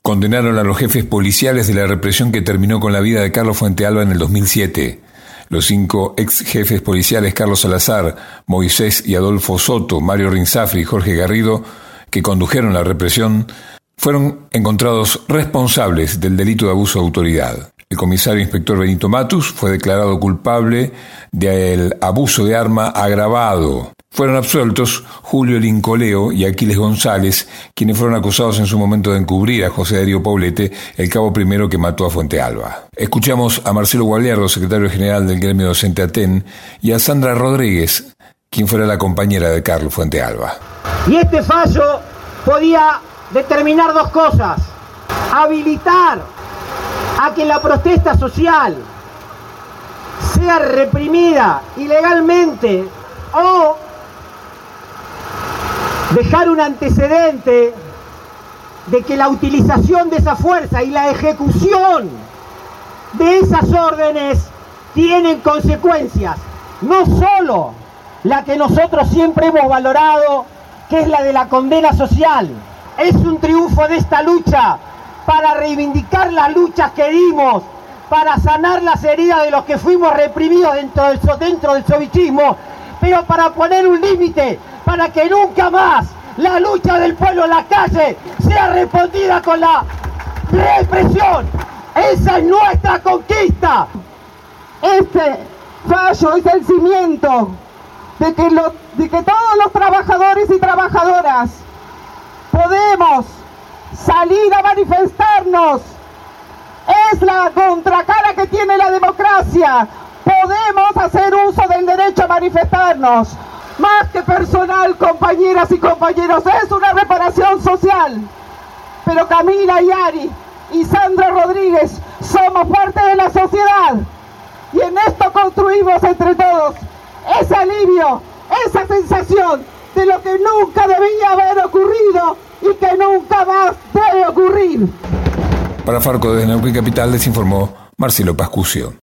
condenaron a los jefes policiales de la represión que terminó con la vida de Carlos Fuentealba en el 2007. Los 5 ex jefes policiales Carlos Salazar, Moisés y Adolfo Soto, Mario Rinzafri y Jorge Garrido, que condujeron la represión, fueron encontrados responsables del delito de abuso de autoridad. El comisario inspector Benito Matus fue declarado culpable del abuso de arma agravado. Fueron absueltos Julio Lincoleo y Aquiles González, quienes fueron acusados en su momento de encubrir a José Darío Poblete, el cabo primero que mató a Fuentealba. Escuchamos a Marcelo Gualiardo, secretario general del gremio docente ATEN, y a Sandra Rodríguez, quien fuera la compañera de Carlos Fuentealba. Y este fallo podía determinar 2 cosas: habilitar a que la protesta social sea reprimida ilegalmente o dejar un antecedente de que la utilización de esa fuerza y la ejecución de esas órdenes tienen consecuencias, no solo la que nosotros siempre hemos valorado, que es la de la condena social. Es un triunfo de esta lucha para reivindicar las luchas que dimos, para sanar las heridas de los que fuimos reprimidos dentro del sovichismo, pero para poner un límite, para que nunca más la lucha del pueblo en la calle sea respondida con la represión. Esa es nuestra conquista. Este fallo es el cimiento de que todos los trabajadores y trabajadoras podemos salir a manifestarnos. Es la contracara que tiene la democracia. Podemos hacer uso del derecho a manifestarnos. Más que personal, compañeras y compañeros, es una reparación social. Pero Camila Yari y Sandra Rodríguez somos parte de la sociedad. Y en esto construimos entre todos ese alivio, esa sensación de lo que nunca debía haber ocurrido y que nunca más debe ocurrir. Para Farco desde Neuquén Capital les informó Marcelo Pascucio.